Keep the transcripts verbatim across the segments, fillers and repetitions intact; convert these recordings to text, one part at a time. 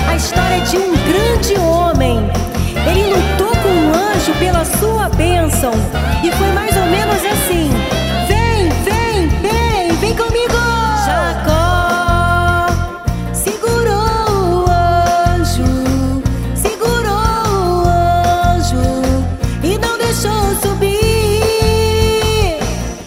a história de um grande homem. Ele lutou com um anjo pela sua bênção. E foi mais ou menos assim: vem, vem, vem, vem comigo. Jacó segurou o anjo, segurou o anjo e não deixou subir.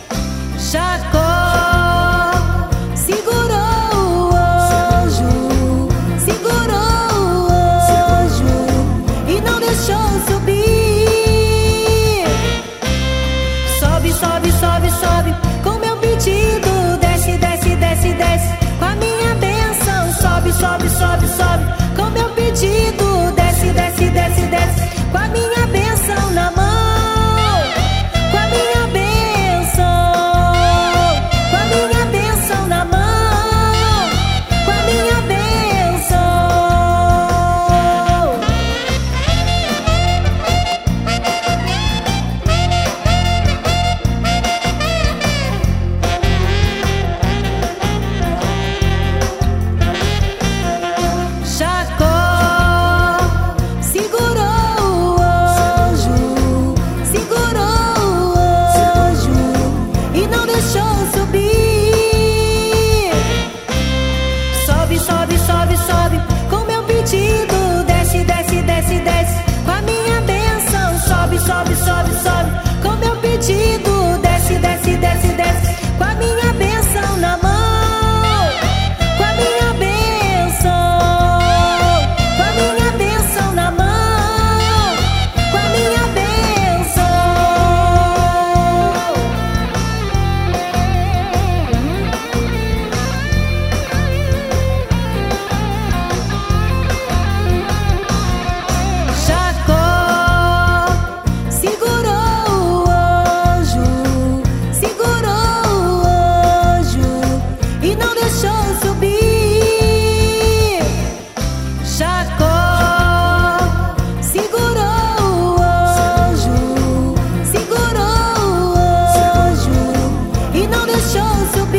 Jacó segurou o anjo, segurou o anjo e não deixou subir. Sobe, sobe, sobe, sobe com meu pedido. Desce, desce, desce, desce com a minha bênção. Sobe, sobe, sobe, sobe com meu pedido. Desce, desce, desce, desce com a minha bênção na mão. Com a minha bênção, com a minha bênção na mão. Com a minha bênção. Jacó segurou o anjo, segurou o anjo e não deixou subir. Sobe, sobe, sobe, sobe com meu pedido. Desce, desce, desce, desce com a minha bênção. Sobe, sobe, sobe, sobe com meu pedido. Desce, desce, desce, desce com a minha bênção na mão. Com a minha bênção, com a minha bênção na mão. Com a minha bênção. Jacó segurou o anjo, segurou o anjo e não deixou subir. Jacó segurou o anjo, segurou o anjo e não deixou subir.